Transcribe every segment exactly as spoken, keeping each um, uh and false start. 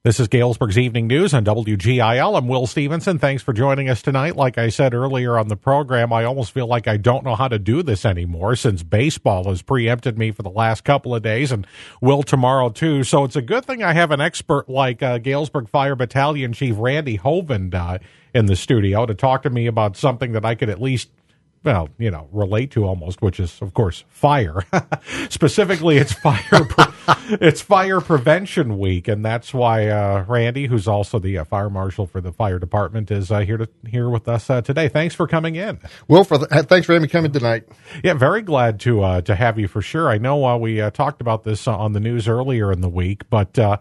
This is Galesburg's Evening News on W G I L. I'm Will Stevenson. Thanks for joining us tonight. Like I said earlier on the program, I almost feel like I don't know how to do this anymore since baseball has preempted me for the last couple of days and will tomorrow too. So it's a good thing I have an expert like uh, Galesburg Fire Battalion Chief Randy Hovind uh, in the studio to talk to me about something that I could at least well, you know, relate to almost, which is, of course, fire. Specifically, it's fire pre- it's fire prevention week, and that's why uh, Randy, who's also the uh, fire marshal for the fire department, is uh, here to here with us uh, today. Thanks for coming in. Well, for the, thanks for having me coming tonight. Yeah, very glad to uh, to have you for sure. I know uh, we uh, talked about this on the news earlier in the week, but uh,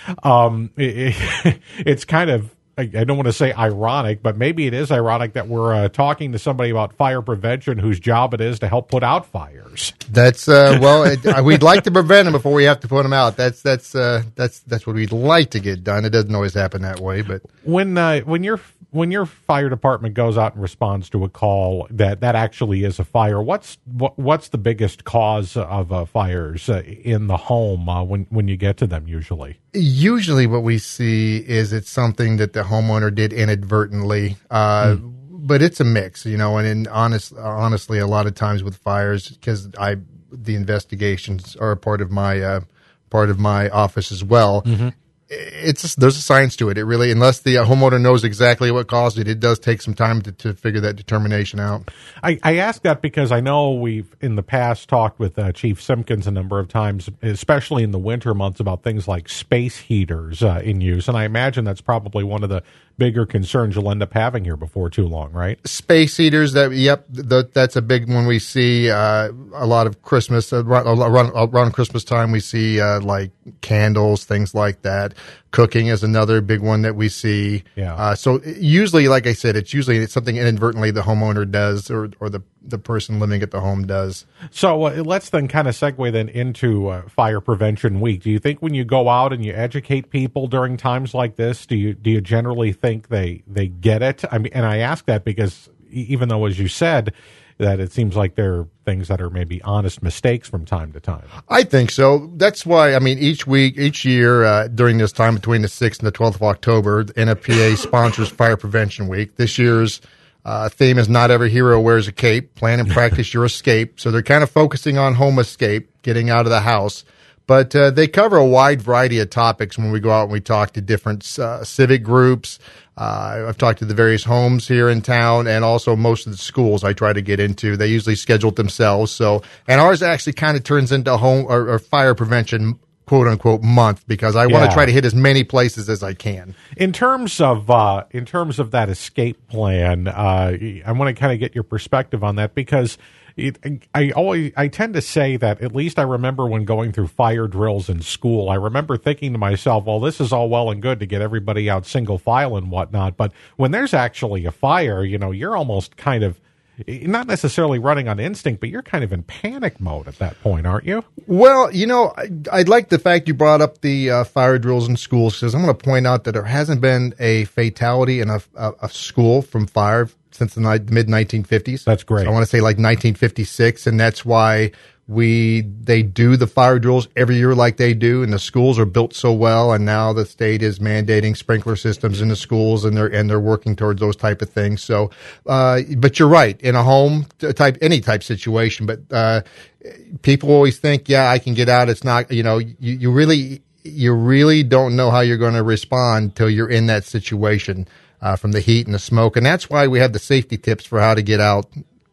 um, it, it, it's kind of I don't want to say ironic, but maybe it is ironic that we're uh, talking to somebody about fire prevention whose job it is to help put out fires. That's uh, well, it, uh, we'd like to prevent them before we have to put them out. That's that's uh, that's that's what we'd like to get done. It doesn't always happen that way, but when uh, when your when your fire department goes out and responds to a call that, that actually is a fire, what's what, what's the biggest cause of uh, fires uh, in the home uh, when when you get to them usually? Usually, what we see is it's something that the homeowner did inadvertently, uh, mm. but it's a mix, you know. And in honest, honestly, a lot of times with fires, because I the investigations are a part of my uh, part of my office as well. Mm-hmm. It's just, there's a science to it. It really, unless the homeowner knows exactly what caused it, it does take some time to, to figure that determination out. I, I ask that because I know we've in the past talked with uh, Chief Simpkins a number of times, especially in the winter months, about things like space heaters uh, in use, and I imagine that's probably one of the bigger concerns you'll end up having here before too long, right? Space heaters, that yep, the, that's a big one we see. Uh, a lot of Christmas, uh, around, around Christmas time, we see uh, like candles, things like that. Cooking is another big one that we see. Yeah. Uh, so usually, like I said, it's usually it's something inadvertently the homeowner does or, or the, the person living at the home does. So uh, let's then kind of segue then into uh, Fire Prevention Week. Do you think when you go out and you educate people during times like this, do you do you generally think they, they get it? I mean, and I ask that because even though, as you said, that it seems like there are things that are maybe honest mistakes from time to time. I think so. That's why, I mean, each week, each year uh, during this time between the sixth and the twelfth of October, the N F P A sponsors Fire Prevention Week. This year's uh, theme is Not Every Hero Wears a Cape. Plan and practice your escape. So they're kind of focusing on home escape, getting out of the house. But uh, they cover a wide variety of topics when we go out and we talk to different uh, civic groups. Uh, I've talked to the various homes here in town and also most of the schools I try to get into. They usually schedule it themselves. So, and ours actually kind of turns into home or, or fire prevention, quote unquote, month because I yeah. want to try to hit as many places as I can. In terms of uh, in terms of that escape plan, uh, I want to kind of get your perspective on that because It, I always, I tend to say that at least I remember when going through fire drills in school, I remember thinking to myself, well, this is all well and good to get everybody out single file and whatnot. But when there's actually a fire, you know, you're almost kind of not necessarily running on instinct, but you're kind of in panic mode at that point, aren't you? Well, you know, I, I like the fact you brought up the uh, fire drills in schools because I'm going to point out that there hasn't been a fatality in a, a, a school from fire since the mid nineteen fifties. That's great. So I want to say like nineteen fifty-six, and that's why we they do the fire drills every year like they do, and the schools are built so well, and now the state is mandating sprinkler systems in the schools, and they're and they're working towards those type of things. So, uh, but you're right, in a home type, any type situation, but uh, people always think, yeah, I can get out. It's not, you know, you, you really you really don't know how you're going to respond till you're in that situation. Uh, from the heat and the smoke. And that's why we have the safety tips for how to get out.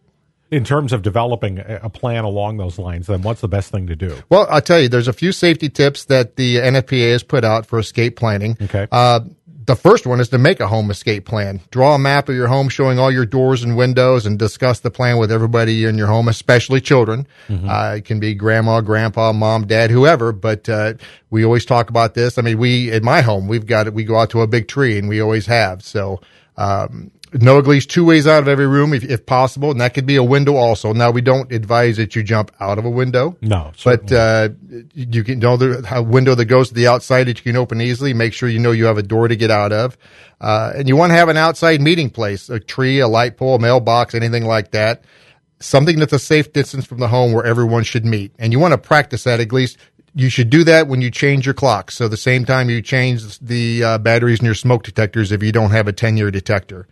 In terms of developing a plan along those lines, then what's the best thing to do? Well, I'll tell you, there's a few safety tips that the N F P A has put out for escape planning. Okay. Uh, the first one is to make a home escape plan. Draw a map of your home showing all your doors and windows and discuss the plan with everybody in your home, especially children. Mm-hmm. Uh, it can be grandma, grandpa, mom, dad, whoever, but uh, we always talk about this. I mean, we, at my home, we've got it, we go out to a big tree and we always have. So, um, no at least two ways out of every room if, if possible, and that could be a window also. Now, we don't advise that you jump out of a window. No, certainly. But uh, you can know the a window that goes to the outside that you can open easily. Make sure you know you have a door to get out of. Uh, and you want to have an outside meeting place, a tree, a light pole, a mailbox, anything like that. Something that's a safe distance from the home where everyone should meet. And you want to practice that at least you should do that when you change your clock. So the same time you change the uh, batteries in your smoke detectors if you don't have a ten-year detector.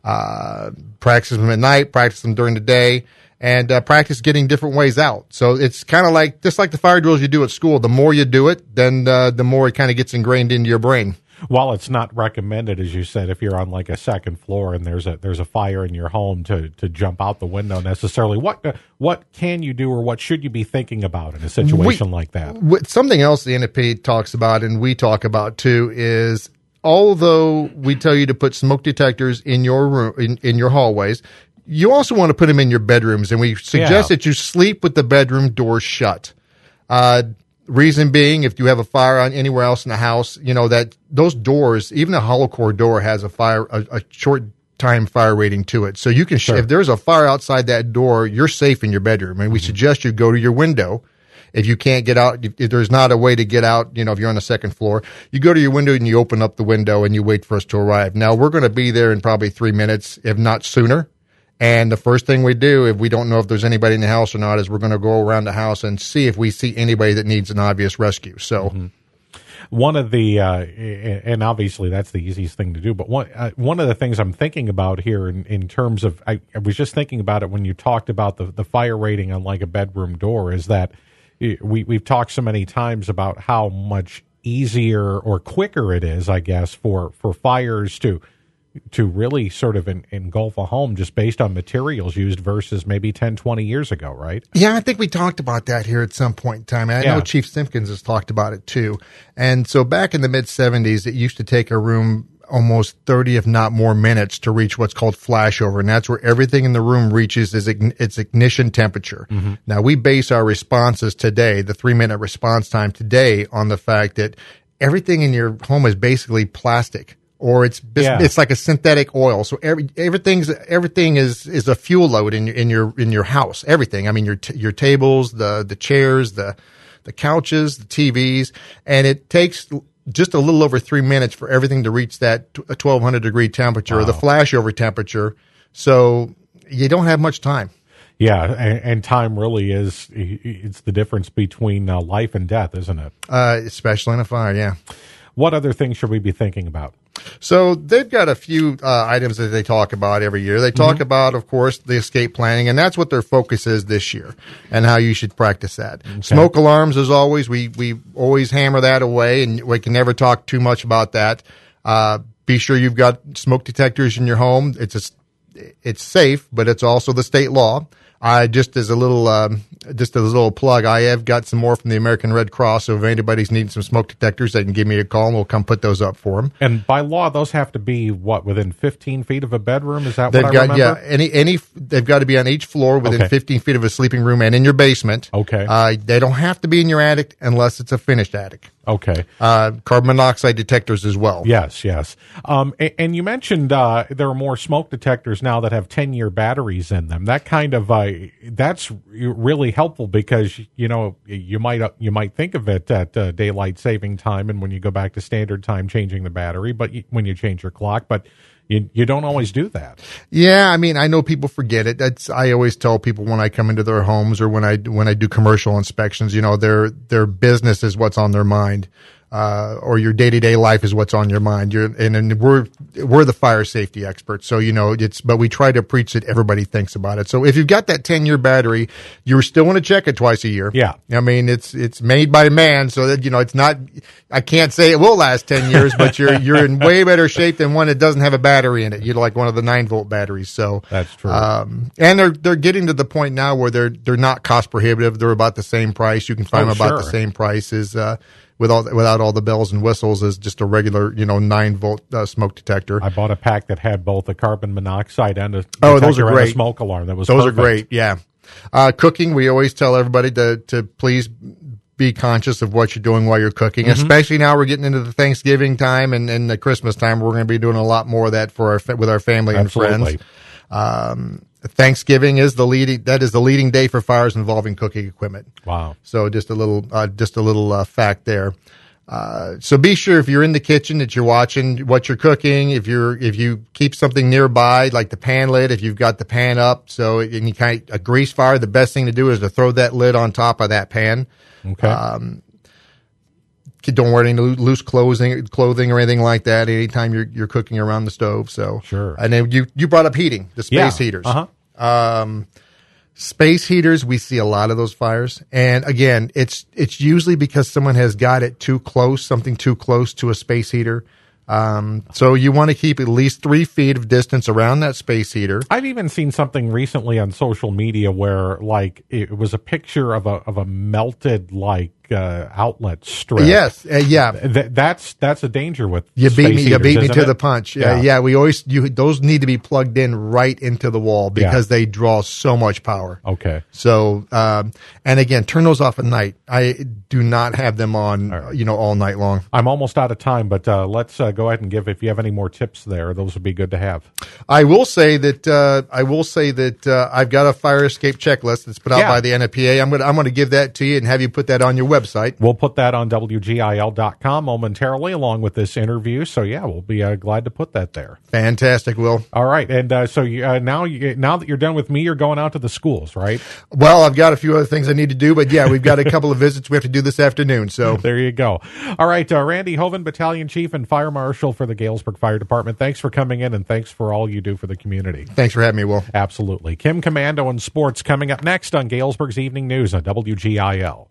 Uh, practice them at night, practice them during the day, and uh, practice getting different ways out. So it's kind of like, just like the fire drills you do at school. The more you do it, then uh, the more it kind of gets ingrained into your brain. While it's not recommended, as you said, if you're on like a second floor and there's a there's a fire in your home to, to jump out the window necessarily, what what can you do or what should you be thinking about in a situation we, like that? Something else the N F P A talks about and we talk about too is, although we tell you to put smoke detectors in your room, in, in your hallways, you also want to put them in your bedrooms, and we suggest yeah. that you sleep with the bedroom doors shut. Uh, Reason being, if you have a fire on anywhere else in the house, you know that those doors, even a hollow core door, has a fire, a, a short time fire rating to it. So you can, sure. if there's a fire outside that door, you're safe in your bedroom. And we mm-hmm. suggest you go to your window. If you can't get out, if there's not a way to get out, you know, if you're on the second floor, you go to your window and you open up the window and you wait for us to arrive. Now we're going to be there in probably three minutes, if not sooner. And the first thing we do, if we don't know if there's anybody in the house or not, is we're going to go around the house and see if we see anybody that needs an obvious rescue. So, mm-hmm. one of the, uh, and obviously that's the easiest thing to do, but one uh, one of the things I'm thinking about here in, in terms of, I, I was just thinking about it when you talked about the, the fire rating on like a bedroom door, is that we, we've talked so many times about how much easier or quicker it is, I guess, for, for fires to to really sort of en- engulf a home just based on materials used versus maybe ten, twenty years ago, right? Yeah, I think we talked about that here at some point in time. I yeah. know Chief Simpkins has talked about it too. And so back in the mid seventies, it used to take a room almost thirty, if not more minutes to reach what's called flashover. And that's where everything in the room reaches is ign- its ignition temperature. Mm-hmm. Now we base our responses today, the three minute response time today, on the fact that everything in your home is basically plastic. Or it's yeah. it's like a synthetic oil. So every everything's everything is is a fuel load in your in your in your house. Everything. I mean your t- your tables, the the chairs, the the couches, the T Vs, and it takes just a little over three minutes for everything to reach that twelve hundred degree temperature wow. or the flashover temperature. So you don't have much time. Yeah, and, and time really is, it's the difference between uh, life and death, isn't it? Uh, especially in a fire, yeah. What other things should we be thinking about? So they've got a few uh, items that they talk about every year. They talk mm-hmm. about, of course, the escape planning, and that's what their focus is this year and how you should practice that. Okay. Smoke alarms, as always, we, we always hammer that away, and we can never talk too much about that. Uh, be sure you've got smoke detectors in your home. It's a, it's safe, but it's also the state law. I just as a little, um, just as a little plug, I have got some more from the American Red Cross. So if anybody's needing some smoke detectors, they can give me a call and we'll come put those up for them. And by law, those have to be what, within fifteen feet of a bedroom? Is that they've what got, I remember? Yeah, any any they've got to be on each floor within okay. fifteen feet of a sleeping room and in your basement. Okay. Uh, they don't have to be in your attic unless it's a finished attic. Okay. Uh, carbon monoxide detectors as well. Yes, yes. Um, and, and you mentioned uh, there are more smoke detectors now that have ten-year batteries in them. That kind of uh, that's really helpful because you know you might uh, you might think of it at uh, daylight saving time and when you go back to standard time changing the battery, but you, when you change your clock, but you you don't always do that. Yeah, I mean, I know people forget it. That's I always tell people when I come into their homes or when I when I do commercial inspections, you know, their their business is what's on their mind. Uh, or your day-to-day life is what's on your mind. You're, and, and we're, we're the fire safety experts. So, you know, it's, but we try to preach that everybody thinks about it. So if you've got that ten-year battery, you still want to check it twice a year. Yeah. I mean, it's, it's made by man. So that, you know, it's not, I can't say it will last ten years, but you're, you're in way better shape than one that doesn't have a battery in it. You're like one of the nine volt batteries. So that's true. Um, and they're, they're getting to the point now where they're, they're not cost prohibitive. They're about the same price. You can find oh, them about sure. the same price as, uh, with all, without all the bells and whistles as just a regular, you know, nine volt uh, smoke detector. I bought a pack that had both a carbon monoxide and a, oh, those are great. A smoke alarm. That was those perfect. are great. Yeah. Uh, cooking, we always tell everybody to, to please be conscious of what you're doing while you're cooking, mm-hmm. especially now we're getting into the Thanksgiving time and, and the Christmas time. We're going to be doing a lot more of that for our, with our family Absolutely. and friends. Um, Thanksgiving is the leading, that is the leading day for fires involving cooking equipment. Wow. So just a little, uh, just a little, uh, fact there. Uh, so be sure if you're in the kitchen that you're watching what you're cooking. If you're, if you keep something nearby, like the pan lid, if you've got the pan up, so any kind of a grease fire, the best thing to do is to throw that lid on top of that pan. Okay. Um, don't wear any loo- loose clothing, clothing or anything like that anytime you're you're cooking around the stove. So sure. And then you you brought up heating, the space yeah. heaters. Uh-huh. Um, space heaters, we see a lot of those fires, and again, it's it's usually because someone has got it too close, something too close to a space heater. Um, so you want to keep at least three feet of distance around that space heater. I've even seen something recently on social media where, like, it was a picture of a of a melted like uh, outlet strip. Yes, uh, yeah. Th- that's that's a danger with You beat space me. heaters, You beat me isn't to it? the punch. Yeah. Yeah, yeah. We always you those need to be plugged in right into the wall because Yeah. they draw so much power. Okay. So, um, and again, turn those off at night. I do not have them on, All right. you know, all night long. I'm almost out of time, but uh, let's uh, go ahead and give, if you have any more tips there, those would be good to have. I will say that uh, I will say that uh, I've got a fire escape checklist that's put out Yeah. by the N F P A. I'm gonna I'm gonna give that to you and have you put that on your website. We'll put that on W G I L dot com momentarily along with this interview. So, yeah, we'll be uh, glad to put that there. Fantastic, Will. All right. And uh, so you, uh, now you, now that you're done with me, you're going out to the schools, right? Well, I've got a few other things I need to do, but yeah, we've got a couple of visits we have to do this afternoon. So There you go. All right. Uh, Randy Hoven, Battalion Chief and Fire Marshal for the Galesburg Fire Department. Thanks for coming in and thanks for all you do for the community. thanks for having me, Will. Absolutely. Kim Commando and Sports coming up next on Galesburg's Evening News on W G I L.